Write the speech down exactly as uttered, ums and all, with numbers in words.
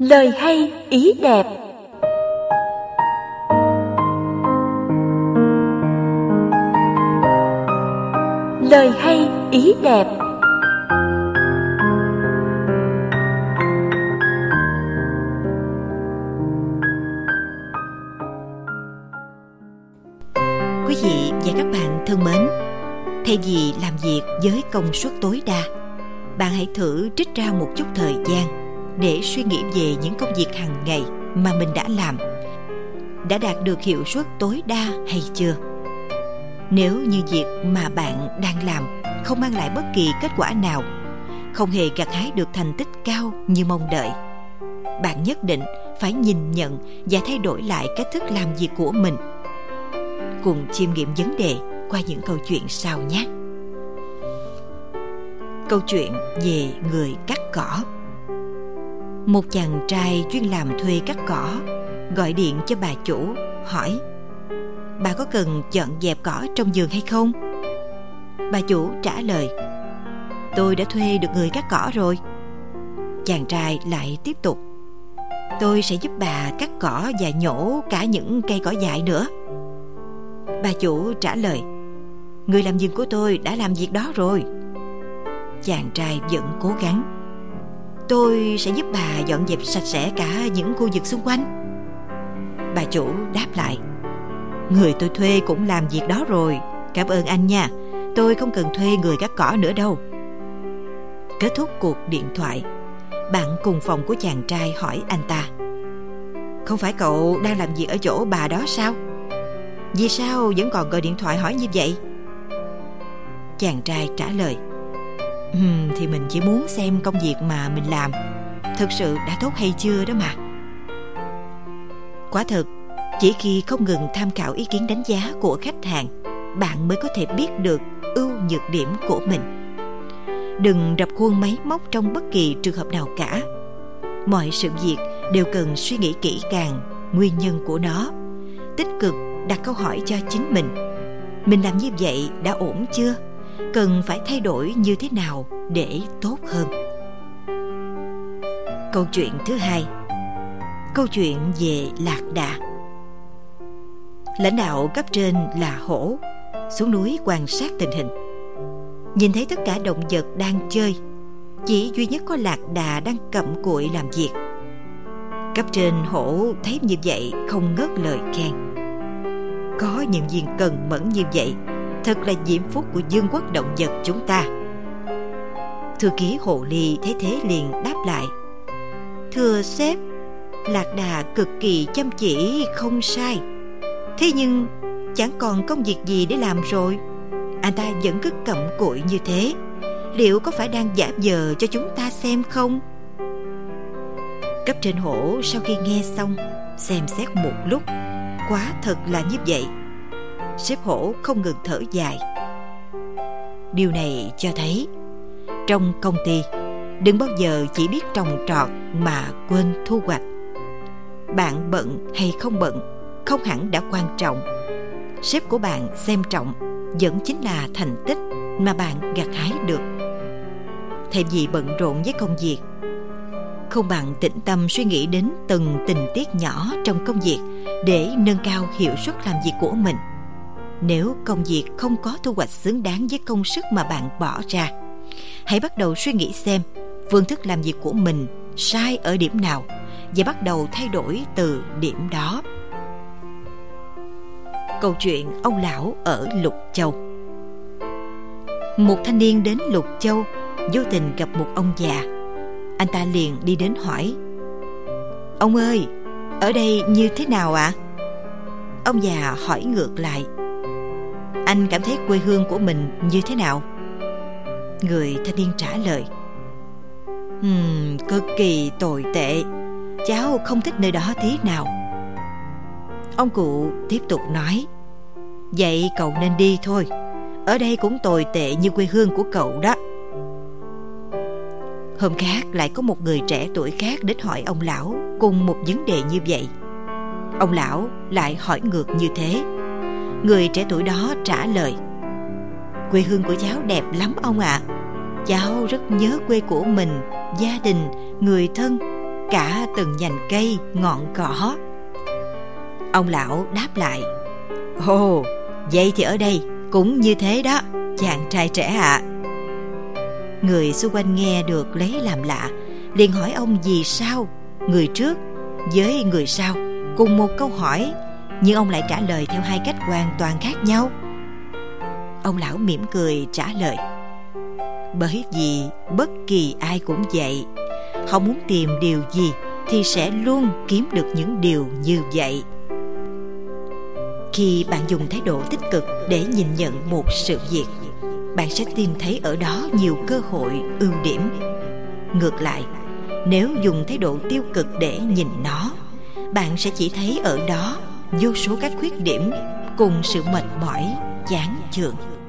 Lời hay ý đẹp. Lời hay ý đẹp. Quý vị và các bạn thân mến, thay vì làm việc với công suất tối đa, bạn hãy thử trích ra một chút thời gian để suy nghĩ về những công việc hàng ngày mà mình đã làm. Đã đạt được hiệu suất tối đa hay chưa? Nếu như việc mà bạn đang làm không mang lại bất kỳ kết quả nào, không hề gặt hái được thành tích cao như mong đợi, bạn nhất định phải nhìn nhận và thay đổi lại cách thức làm việc của mình. Cùng chiêm nghiệm vấn đề qua những câu chuyện sau nhé. Câu chuyện về người cắt cỏ. Một chàng trai chuyên làm thuê cắt cỏ gọi điện cho bà chủ hỏi: "Bà có cần dọn dẹp cỏ trong vườn hay không?" Bà chủ trả lời: "Tôi đã thuê được người cắt cỏ rồi." Chàng trai lại tiếp tục: "Tôi sẽ giúp bà cắt cỏ và nhổ cả những cây cỏ dại nữa." Bà chủ trả lời: "Người làm vườn của tôi đã làm việc đó rồi." Chàng trai vẫn cố gắng: "Tôi sẽ giúp bà dọn dẹp sạch sẽ cả những khu vực xung quanh." Bà chủ đáp lại: "Người tôi thuê cũng làm việc đó rồi. Cảm ơn anh nha. Tôi không cần thuê người cắt cỏ nữa đâu." Kết thúc cuộc điện thoại, bạn cùng phòng của chàng trai hỏi anh ta: "Không phải cậu đang làm việc ở chỗ bà đó sao? Vì sao vẫn còn gọi điện thoại hỏi như vậy?" Chàng trai trả lời: Ừm, thì mình chỉ muốn xem công việc mà mình làm thực sự đã tốt hay chưa đó mà. Quả thực, chỉ khi không ngừng tham khảo ý kiến đánh giá của khách hàng, bạn mới có thể biết được ưu nhược điểm của mình. Đừng rập khuôn máy móc trong bất kỳ trường hợp nào cả. Mọi sự việc đều cần suy nghĩ kỹ càng nguyên nhân của nó. Tích cực đặt câu hỏi cho chính mình: mình làm như vậy đã ổn chưa? Cần phải thay đổi như thế nào để tốt hơn? Câu chuyện thứ hai. Câu chuyện về lạc đà. Lãnh đạo cấp trên là hổ xuống núi quan sát tình hình. Nhìn thấy tất cả động vật đang chơi, chỉ duy nhất có lạc đà đang cặm cụi làm việc. Cấp trên hổ thấy như vậy không ngớt lời khen: "Có nhân viên cần mẫn như vậy, thật là diễm phúc của vương quốc động vật chúng ta." Thư ký hồ ly thấy thế liền đáp lại: "Thưa sếp, lạc đà cực kỳ chăm chỉ không sai. Thế nhưng chẳng còn công việc gì để làm rồi. Anh ta vẫn cứ cặm cụi như thế. Liệu có phải đang giả vờ cho chúng ta xem không?" Cấp trên hổ sau khi nghe xong xem xét một lúc, quả thật là như vậy. Sếp hổ không ngừng thở dài. Điều này cho thấy trong công ty đừng bao giờ chỉ biết trồng trọt mà quên thu hoạch. Bạn bận hay không bận không hẳn đã quan trọng. Sếp của bạn xem trọng vẫn chính là thành tích mà bạn gặt hái được. Thay vì bận rộn với công việc, không bằng tĩnh tâm suy nghĩ đến từng tình tiết nhỏ trong công việc để nâng cao hiệu suất làm việc của mình. Nếu công việc không có thu hoạch xứng đáng với công sức mà bạn bỏ ra, hãy bắt đầu suy nghĩ xem phương thức làm việc của mình sai ở điểm nào và bắt đầu thay đổi từ điểm đó. Câu chuyện ông lão ở Lục Châu. Một thanh niên đến Lục Châu vô tình gặp một ông già. Anh ta liền đi đến hỏi: "Ông ơi, ở đây như thế nào ạ?" Ông già hỏi ngược lại: "Anh cảm thấy quê hương của mình như thế nào?" Người thanh niên trả lời: Ừm, cực kỳ tồi tệ. Cháu không thích nơi đó tí nào." Ông cụ tiếp tục nói: "Vậy cậu nên đi thôi. Ở đây cũng tồi tệ như quê hương của cậu đó." Hôm khác lại có một người trẻ tuổi khác đến hỏi ông lão cùng một vấn đề như vậy. Ông lão lại hỏi ngược như thế. Người trẻ tuổi đó trả lời: "Quê hương của cháu đẹp lắm ông ạ. Cháu rất nhớ quê của mình, gia đình, người thân. cả từng nhành cây, ngọn cỏ. Ông lão đáp lại: Ồ, vậy thì ở đây cũng như thế đó, chàng trai trẻ ạ. Người xung quanh nghe được lấy làm lạ, liền hỏi ông vì sao người trước với người sau cùng một câu hỏi, nhưng ông lại trả lời theo hai cách hoàn toàn khác nhau. Ông lão mỉm cười trả lời: Bởi vì bất kỳ ai cũng vậy, họ muốn tìm điều gì thì sẽ luôn kiếm được những điều như vậy. Khi bạn dùng thái độ tích cực để nhìn nhận một sự việc, bạn sẽ tìm thấy ở đó nhiều cơ hội, ưu điểm. Ngược lại, nếu dùng thái độ tiêu cực để nhìn nó, bạn sẽ chỉ thấy ở đó vô số các khuyết điểm cùng sự mệt mỏi, chán chường.